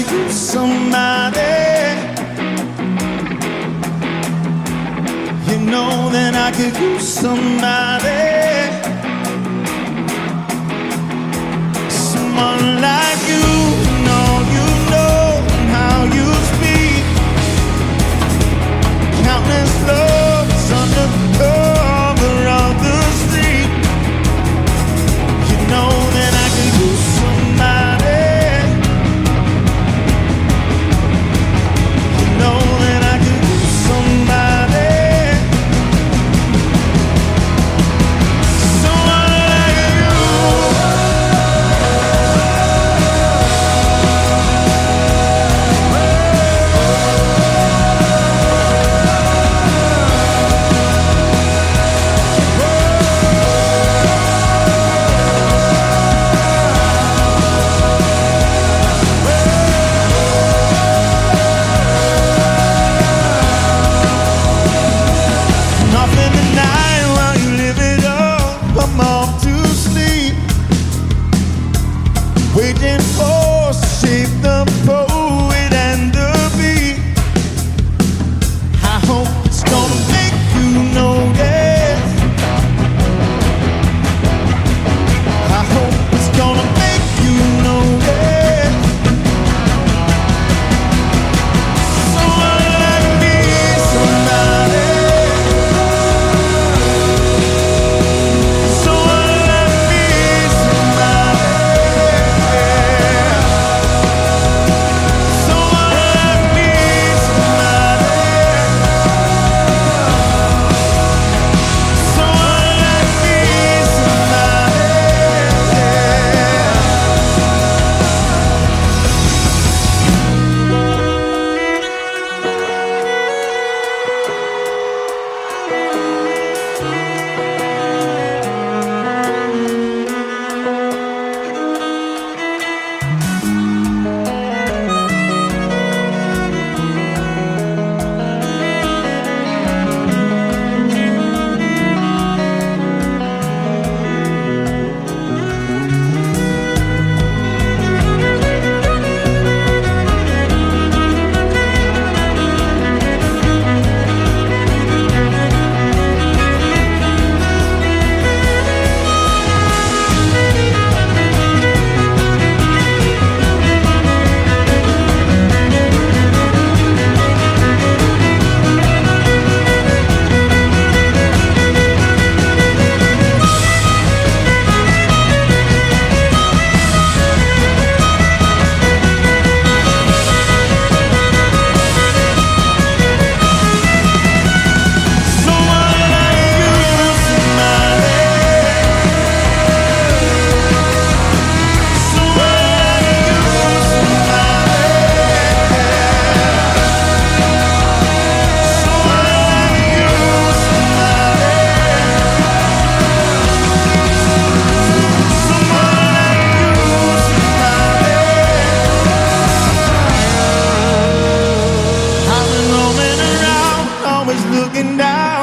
use somebody, you know that I could use somebody, someone like you. You know how you speak, countless loves under cover of the street. You know that I could use somebody. You know that I could use somebody. Someone like you. Nothing tonight while you live it up. I'm off to sleep, waiting for shape the poet and the beat. I hope it's gonna make you notice. I hope it's gonna make you notice. Someone like me, somebody. Someone like me, somebody. Someone like me, somebody. Someone like me, somebody. I've been roaming around, always looking down.